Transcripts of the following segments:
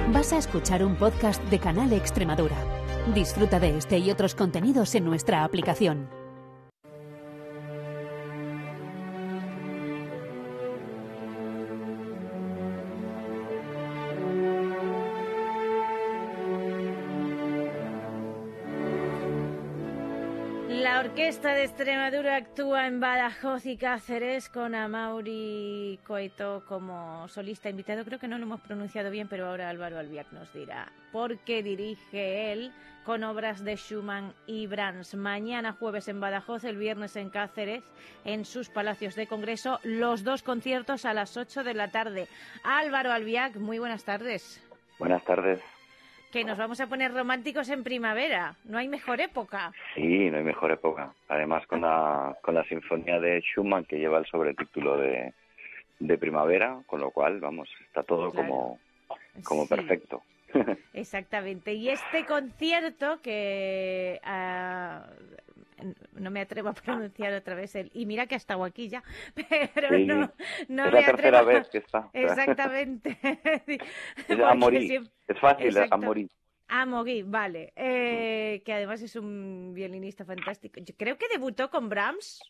Vas a escuchar un podcast de Canal Extremadura. Disfruta de este y otros contenidos en nuestra aplicación. La Orquesta de Extremadura actúa en Badajoz y Cáceres con Amaury Coeto como solista invitado. Creo que no lo hemos pronunciado bien, pero ahora Álvaro Albiac nos dirá, porque dirige él con obras de Schumann y Brahms. Mañana jueves en Badajoz, el viernes en Cáceres, en sus palacios de congreso, los dos conciertos a las 8 de la tarde. Álvaro Albiac, muy buenas tardes. Buenas tardes. Que nos vamos a poner románticos en primavera. No hay mejor época. Sí, no hay mejor época. Además con la sinfonía de Schumann que lleva el sobretítulo de primavera, con lo cual, vamos, está todo claro, como sí, perfecto. Exactamente. Y este concierto que no me atrevo a pronunciar otra vez y mira que ha estado aquí ya, pero sí, no es me la tercera vez que está. Exactamente. Es Amaury, es fácil, Amaury. Amaury, vale. Que además es un violinista fantástico. Yo creo que debutó con Brahms.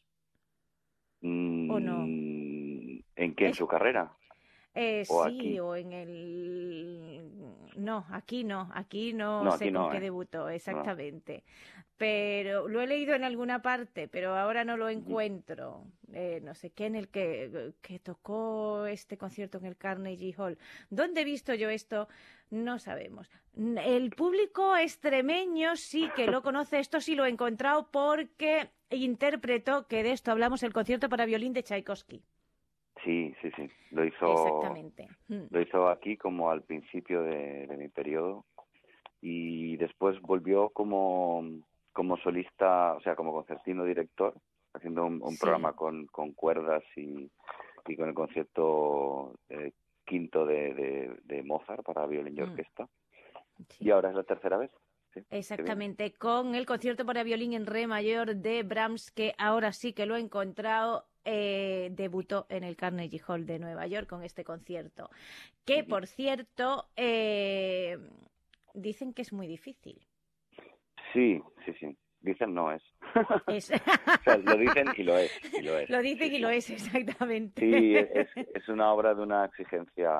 ¿O no? ¿En qué? ¿En su carrera? Sí, aquí. O en el... No, aquí no sé con qué debutó exactamente. No. Pero lo he leído en alguna parte, pero ahora no lo encuentro. No sé qué, en el que tocó este concierto en el Carnegie Hall. ¿Dónde he visto yo esto? No sabemos. El público extremeño sí que lo conoce, esto sí lo he encontrado porque interpretó, que de esto hablamos, el concierto para violín de Tchaikovsky. Sí. Lo hizo. Exactamente. Lo hizo aquí como al principio de mi periodo y después volvió como solista, o sea, como concertino director, haciendo un programa con cuerdas y con el concierto quinto de Mozart para violín y orquesta. Sí. Y ahora es la tercera vez. Sí, exactamente, con el concierto para violín en re mayor de Brahms, que ahora sí que lo he encontrado. Debutó en el Carnegie Hall de Nueva York con este concierto, que por cierto dicen que es muy difícil. Sí. Dicen no es. O sea, lo dicen y lo es. Lo dicen y lo es, exactamente. Sí, es una obra de una exigencia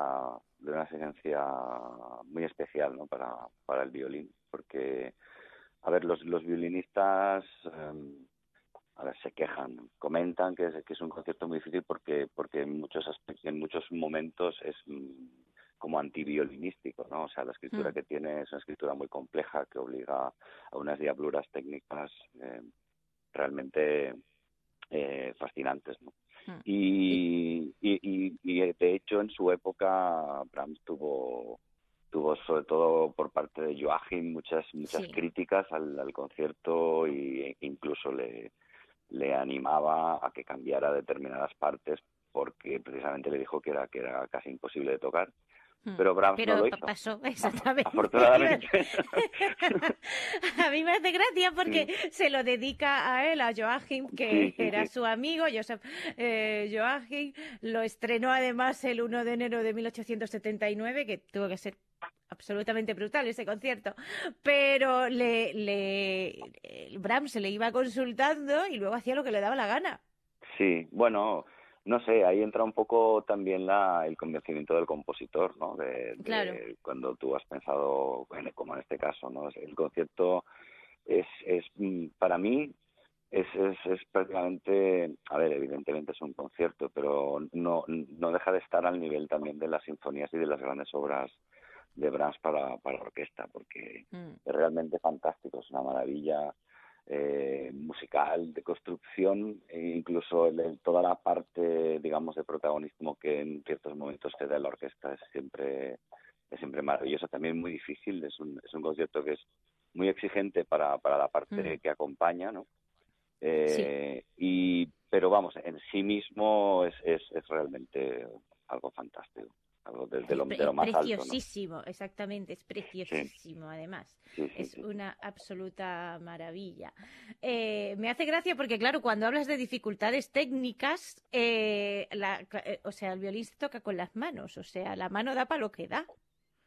muy especial, ¿no? Para el violín, porque a ver, los violinistas se quejan, comentan que es un concierto muy difícil porque en muchos aspectos, en muchos momentos es como antiviolinístico, ¿no? O sea, la escritura que tiene es una escritura muy compleja que obliga a unas diabluras técnicas realmente fascinantes, ¿no? Y de hecho en su época Brahms tuvo sobre todo por parte de Joachim muchas críticas al concierto e incluso le animaba a que cambiara determinadas partes porque precisamente le dijo que era casi imposible de tocar. Pero Brahms no lo hizo. Pasó, exactamente. Afortunadamente. A mí me hace gracia porque se lo dedica a él, a Joachim, que era su amigo. Joachim lo estrenó además el 1 de enero de 1879, que tuvo que ser absolutamente brutal ese concierto, pero Brahms se le iba consultando y luego hacía lo que le daba la gana. Sí, bueno, no sé, ahí entra un poco también el convencimiento del compositor, ¿no? Claro. Cuando tú has pensado, como en este caso, ¿no? El concierto es para mí es prácticamente, a ver, evidentemente es un concierto, pero no deja de estar al nivel también de las sinfonías y de las grandes obras de Brahms para orquesta, porque es realmente fantástico, es una maravilla musical, de construcción, e incluso toda la parte, digamos, de protagonismo que en ciertos momentos te da la orquesta es siempre maravillosa, también muy difícil, es un concierto que es muy exigente para la parte que acompaña, ¿no? Pero vamos, en sí mismo es realmente algo fantástico. Algo de lo más alto, ¿no? Preciosísimo, exactamente, es preciosísimo, además. Es una absoluta maravilla. Me hace gracia porque, claro, cuando hablas de dificultades técnicas, o sea, el violín se toca con las manos, o sea, la mano da para lo que da.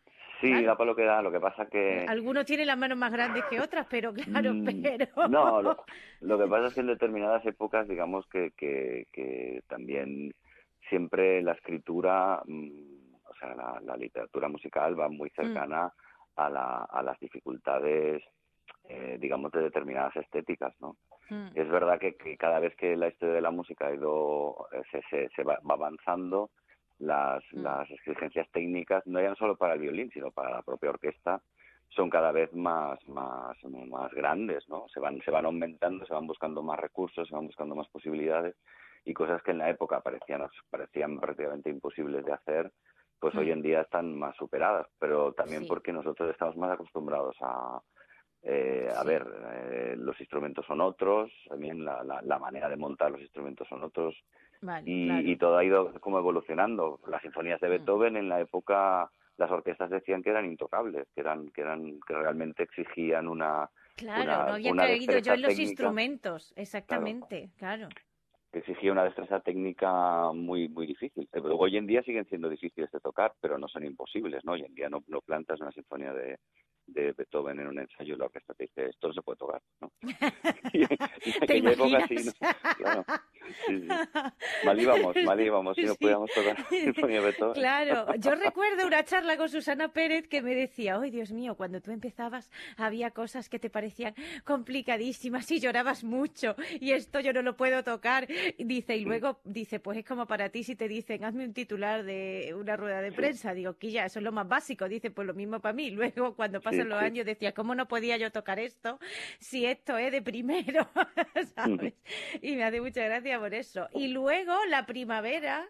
Sí, claro. da para lo que da, lo que pasa que... Algunos tienen las manos más grandes que otras, pero claro, pero... No, lo que pasa es que en determinadas épocas, digamos que también siempre la escritura, o sea, la literatura musical va muy cercana a las dificultades, digamos, de determinadas estéticas, ¿no? Es verdad que cada vez que la historia de la música ha ido, se va avanzando, las exigencias técnicas, no ya solo para el violín, sino para la propia orquesta, son cada vez más grandes, ¿no? Se van aumentando, se van buscando más recursos, se van buscando más posibilidades, y cosas que en la época parecían prácticamente imposibles de hacer, pues hoy en día están más superadas, pero también porque nosotros estamos más acostumbrados a ver, los instrumentos son otros, también la manera de montar los instrumentos son otros, Vale, y todo ha ido como evolucionando. Las sinfonías de Beethoven en la época, las orquestas decían que eran intocables, que realmente exigían no había caído yo en los instrumentos, exactamente, claro. Que exigía una destreza técnica muy difícil. Hoy en día siguen siendo difíciles de tocar, pero no son imposibles, ¿no? Hoy en día no plantas una sinfonía de Beethoven en un ensayo y la orquesta te dice, esto no se puede tocar, ¿no? Y en aquella época sí, ¿no? Claro. Sí. Mal íbamos, si no podíamos tocar la sinfonía de Beethoven. Claro, yo recuerdo una charla con Susana Pérez que me decía, ¡ay, Dios mío! Cuando tú empezabas había cosas que te parecían complicadísimas y llorabas mucho y esto yo no lo puedo tocar. Dice, y luego dice, pues es como para ti si te dicen, hazme un titular de una rueda de prensa. Digo, que ya, eso es lo más básico. Dice, pues lo mismo para mí. Luego, cuando pasan los años, decía, ¿cómo no podía yo tocar esto si esto es de primero? ¿Sabes? Y me hace mucha gracia por eso. Y luego la primavera,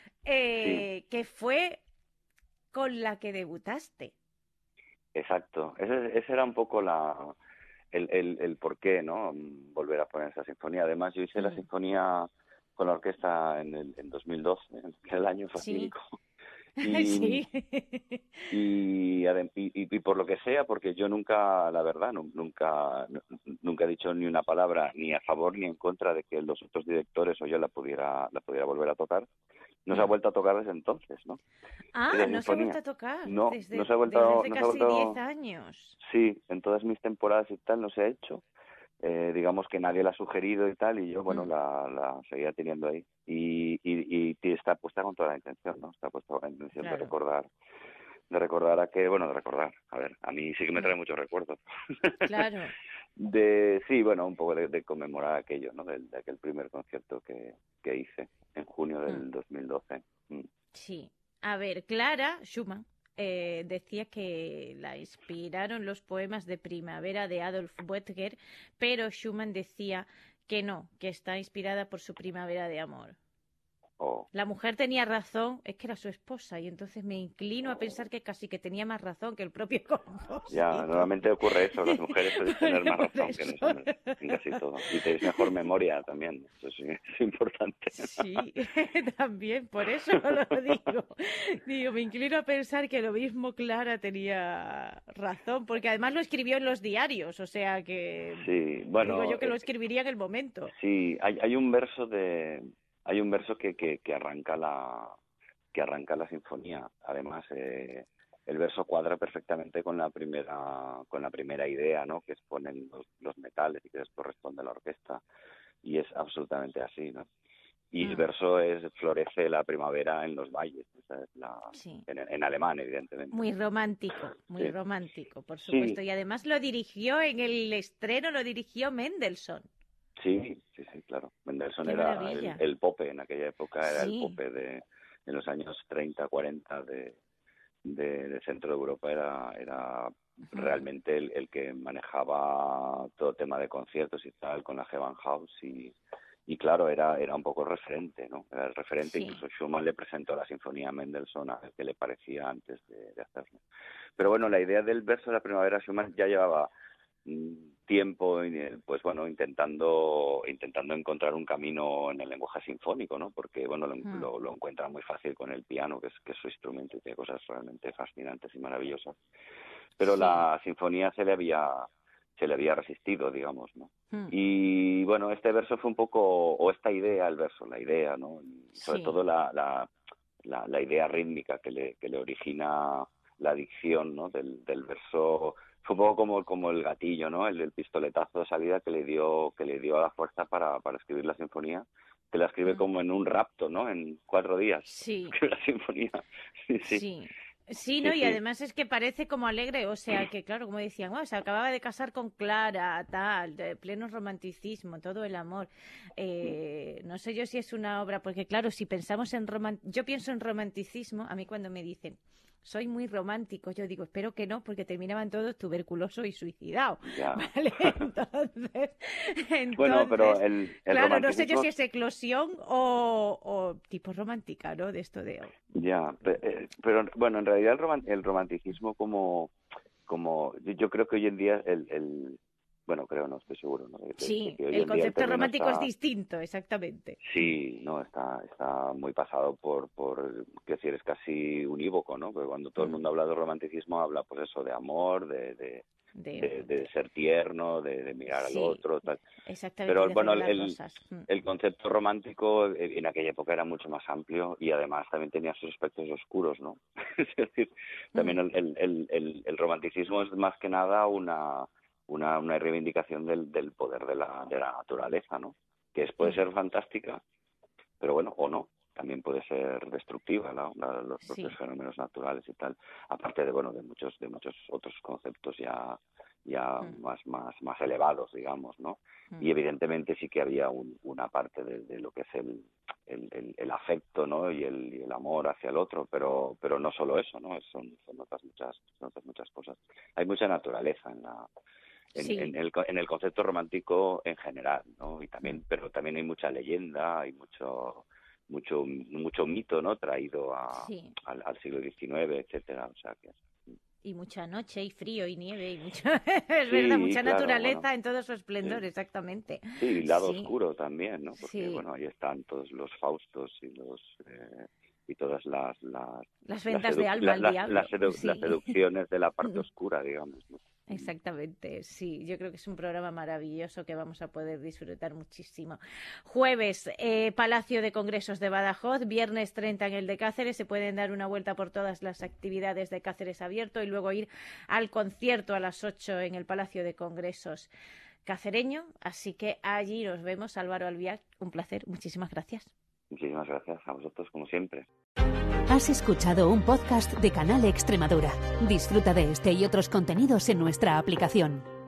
que fue con la que debutaste. Exacto. Ese era un poco el porqué, ¿no? Volver a poner esa sinfonía. Además, yo hice la sinfonía con la orquesta en 2012, que era el año fatídico. Y por lo que sea, porque yo nunca, la verdad, nunca he dicho ni una palabra ni a favor ni en contra de que los otros directores o yo la pudiera volver a tocar. No se ha vuelto a tocar desde entonces, ¿no? No se ha vuelto a tocar. No, desde casi 10 años. Sí, en todas mis temporadas y tal no se ha hecho. Digamos que nadie la ha sugerido y tal, y yo, bueno, la seguía teniendo ahí. Y está puesta con toda la intención, ¿no? Está puesta con la intención de recordar a ver, a mí sí que me trae muchos recuerdos. Claro. Un poco de conmemorar aquello, ¿no? De aquel primer concierto que hice en junio del 2012. Sí. A ver, Clara Schumann decía que la inspiraron los poemas de primavera de Adolf Buetger, pero Schumann decía que no, que está inspirada por su primavera de amor. La mujer tenía razón, es que era su esposa, y entonces me inclino a pensar que casi que tenía más razón que el propio compositor. Ya, normalmente ocurre eso, las mujeres suelen tener más razón que los hombres en casi todo. Y tenéis mejor memoria también, eso sí, es importante. Sí, también, por eso lo digo. Digo, me inclino a pensar que lo mismo Clara tenía razón, porque además lo escribió en los diarios, o sea que... Sí, bueno... Digo yo que lo escribiría en el momento. Sí, hay un verso que arranca la sinfonía. Además, el verso cuadra perfectamente con la primera idea, ¿no? Que exponen los metales y que después responde la orquesta, y es absolutamente así, ¿no? Y el verso florece la primavera en los valles, esa es en alemán, evidentemente. Muy romántico, por supuesto. Sí. Y además lo dirigió en el estreno, lo dirigió Mendelssohn. Sí, claro. Mendelssohn era el pope en aquella época, era el pope en los años 30, 40 de centro de Europa, era realmente el que manejaba todo tema de conciertos y tal, con la Gewandhaus, y claro, era un poco referente, ¿no? Era el referente, incluso Schumann le presentó la sinfonía a Mendelssohn a ver qué le parecía antes de hacerlo. Pero bueno, la idea del verso de la primavera, Schumann ya llevaba tiempo, pues bueno, intentando encontrar un camino en el lenguaje sinfónico, ¿no? Porque bueno, lo encuentra muy fácil con el piano, que es su instrumento, y tiene cosas realmente fascinantes y maravillosas. Pero la sinfonía se le había resistido, digamos, ¿no? Y bueno, este verso fue un poco, o esta idea, la idea, ¿no? Y sobre todo la idea rítmica que le origina la dicción, ¿no? del verso. Fue un poco como el gatillo, ¿no? El pistoletazo de salida que le dio a la fuerza para escribir la sinfonía, que la escribe como en un rapto, ¿no? En 4 días. Sí. La sinfonía. Sí, ¿no? Y además es que parece como alegre, o sea, que claro, como decían, se acababa de casar con Clara, tal, de pleno romanticismo, todo el amor. No sé yo si es una obra, porque claro, si pensamos yo pienso en romanticismo, a mí cuando me dicen, soy muy romántico, yo digo, espero que no, porque terminaban todos tuberculosos y suicidados. Ya. ¿Vale? Entonces, bueno, pero el claro, no sé yo si es eclosión o tipo romántica, ¿no? De esto de... Ya, pero bueno, en realidad el romanticismo como yo creo que hoy en día bueno, creo, no estoy seguro, ¿no? Sí, el concepto romántico es distinto, exactamente. Sí, no, está muy pasado por quiero decir, es casi unívoco, ¿no? Porque cuando todo el mundo habla de romanticismo, habla pues eso, de amor, de ser tierno, de mirar al otro, tal. Exactamente. Pero bueno, el concepto romántico en aquella época era mucho más amplio y además también tenía sus aspectos oscuros, ¿no? Es decir, también el romanticismo es más que nada una reivindicación del poder de la naturaleza, ¿no? Que puede ser fantástica, pero bueno, o no. También puede ser destructiva, ¿no? Los propios fenómenos naturales y tal. Aparte de muchos otros conceptos ya más elevados, digamos, ¿no? Y evidentemente sí que había una parte de lo que es el afecto, ¿no? Y el amor hacia el otro, pero no solo eso, ¿no? Son otras muchas cosas. Hay mucha naturaleza en el concepto romántico en general, ¿no? Y también, pero también hay mucha leyenda, hay mucho mito, ¿no? Traído al siglo XIX, etcétera, o sea que... Y mucha noche, y frío, y nieve, y es verdad, mucha naturaleza en todo su esplendor, exactamente. Sí, y lado oscuro también, ¿no? Porque, bueno, ahí están todos los Faustos y todas las ventas de alma al diablo. Las seducciones de la parte oscura, digamos, ¿no? Exactamente, sí. Yo creo que es un programa maravilloso que vamos a poder disfrutar muchísimo. Jueves, Palacio de Congresos de Badajoz, viernes 30 en el de Cáceres. Se pueden dar una vuelta por todas las actividades de Cáceres Abierto y luego ir al concierto a las 8 en el Palacio de Congresos cacereño. Así que allí nos vemos. Álvaro Albiac, un placer. Muchísimas gracias. Muchísimas gracias a vosotros, como siempre. Has escuchado un podcast de Canal Extremadura. Disfruta de este y otros contenidos en nuestra aplicación.